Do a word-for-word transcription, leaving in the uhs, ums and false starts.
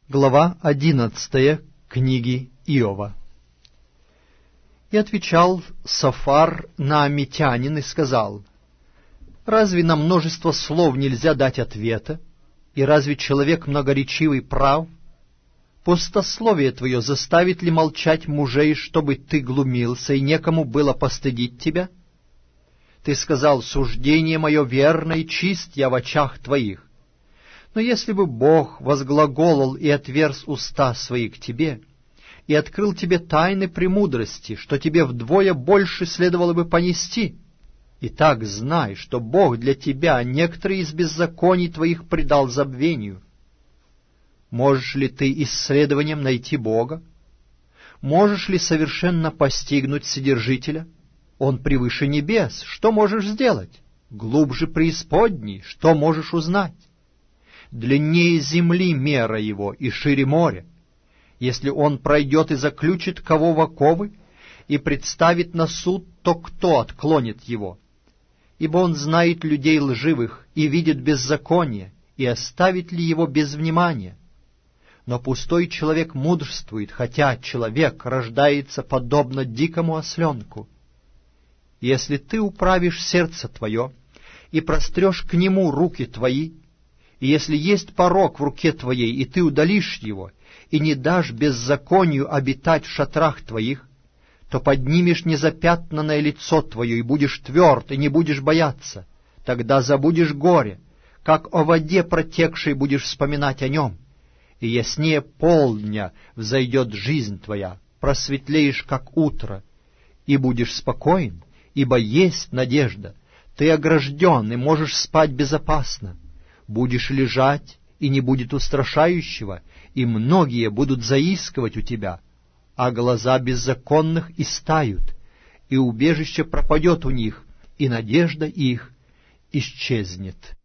Глава одиннадцатая книги Иова. И отвечал Софар Наамитянин и сказал: «Разве на множество слов нельзя дать ответа? И разве человек многоречивый прав? Пустословие твое заставит ли молчать мужей, чтобы ты глумился, и некому было постыдить тебя? Ты сказал: суждение мое верно и чист я в очах твоих. Но если бы Бог возглаголал и отверз уста свои к тебе, и открыл тебе тайны премудрости, что тебе вдвое больше следовало бы понести, итак знай, что Бог для тебя некоторые из беззаконий твоих предал забвению. Можешь ли ты исследованием найти Бога? Можешь ли совершенно постигнуть Вседержителя? Он превыше небес, что можешь сделать? Глубже преисподней, что можешь узнать? Длиннее земли мера его и шире моря. Если он пройдет и заключит кого в оковы, и представит на суд, то кто отклонит его? Ибо он знает людей лживых и видит беззаконие, и оставит ли его без внимания? Но пустой человек мудрствует, хотя человек рождается подобно дикому осленку. Если ты управишь сердце твое и прострешь к нему руки твои, и если есть порок в руке твоей, и ты удалишь его, и не дашь беззаконию обитать в шатрах твоих, то поднимешь незапятнанное лицо твое, и будешь тверд, и не будешь бояться. Тогда забудешь горе, как о воде протекшей будешь вспоминать о нем, и яснее полдня взойдет жизнь твоя, просветлеешь, как утро, и будешь спокоен, ибо есть надежда. Ты огражден, и можешь спать безопасно. Будешь лежать, и не будет устрашающего, и многие будут заискивать у тебя, а глаза беззаконных истают, и убежище пропадет у них, и надежда их исчезнет».